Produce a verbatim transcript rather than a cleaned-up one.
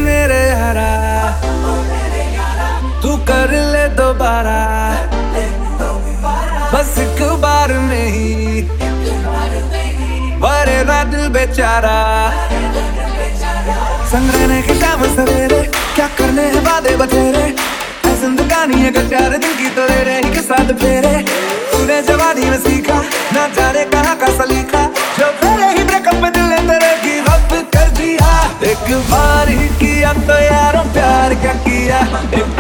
मेरे यारा, तू कर ले दोबारा, बस एक बार में ही वरे ना दिल बेचारा। संग रहने के शाम सवेरे, क्या करने हैं वादे बतेरे, ऐ जिंदगानी है कि चार दिन की तो तेरे ही के साथ फेरे। तूने जवानी में सीखा, ना जाने कहाँ का सलीका, जो तेरे ही ब्रेकअप में दिल ने तेरे की वक्त कर दिया। एक बार ही किया तो यारों प्यार क्या किया, एक